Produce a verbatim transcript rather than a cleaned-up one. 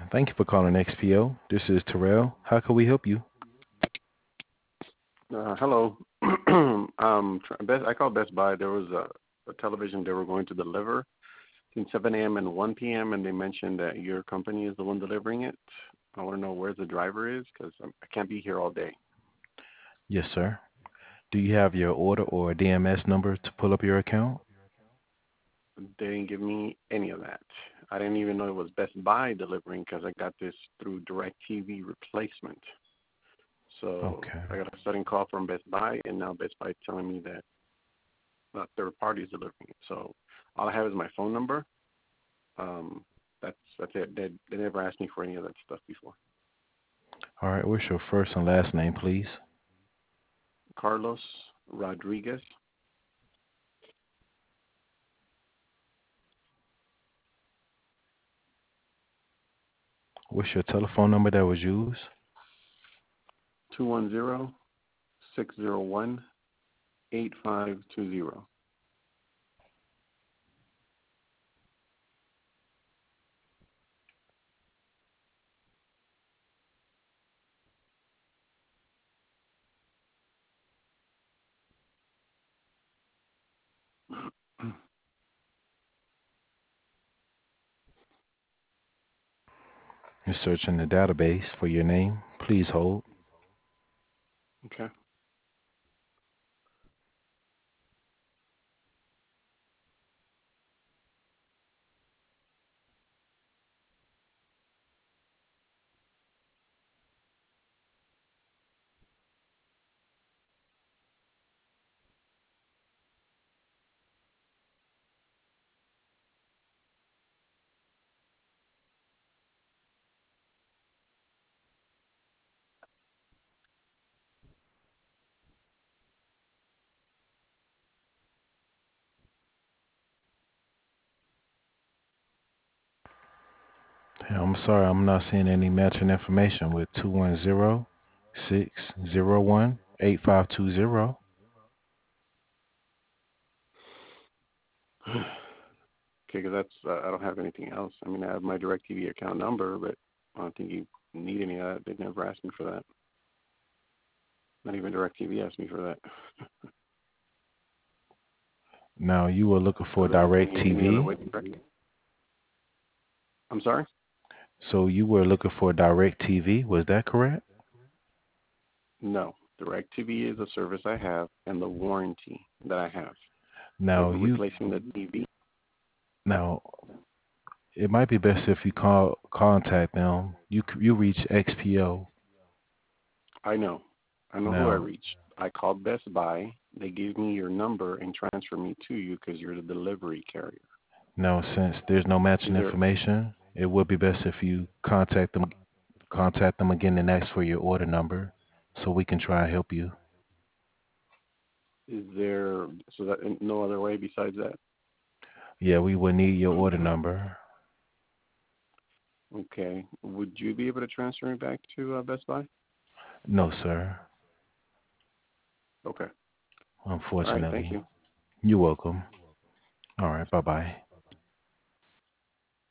Thank you for calling X P O. This is Terrell. How can we help you? Uh, hello. um, tr- Best, I called Best Buy. There was a, a television they were going to deliver between seven a m and one p m, and they mentioned that your company is the one delivering it. I want to know where the driver is because I can't be here all day. Yes, sir. Do you have your order or D M S number to pull up your account? They didn't give me any of that. I didn't even know it was Best Buy delivering because I got this through DirecTV replacement. So Okay. I got a sudden call from Best Buy, and now Best Buy telling me that uh, third party is delivering it. So all I have is my phone number. Um, that's that's it. They, they never asked me for any of that stuff before. All right. What's your first and last name, please? Carlos Rodriguez. What's your telephone number that was used? two one zero, six zero one, eight five two zero. You're searching the database for your name. Please hold. Okay. Yeah, I'm sorry, I'm not seeing any matching information with two one zero, six zero one, eight five two zero. Okay, because that's uh, I don't have anything else. I mean, I have my DirecTV account number, but I don't think you need any of that. They never asked me for that. Not even DirecTV asked me for that. Now, you were looking So for there isn't any, any other DirecTV. way to track it. I'm sorry? So you were looking for DirecTV. Was that correct? No. DirecTV is a service I have and the warranty that I have. But Now, you replacing the T V, now it might be best if you call contact them. You c- you reach X P O. I know. I know who I Now, reached. I called Best Buy. They gave me your number and transferred me to you because you're the delivery carrier. now since there's no matching Is there information, it would be best if you contact them contact them again and ask for your order number, so we can try and help you. is there so that no other way besides that? Yeah, we would need your order number. Okay. Would you be able to transfer me back to uh, Best Buy? No, sir. Okay. All right. Thank Unfortunately. you. You're welcome. All right. Bye bye.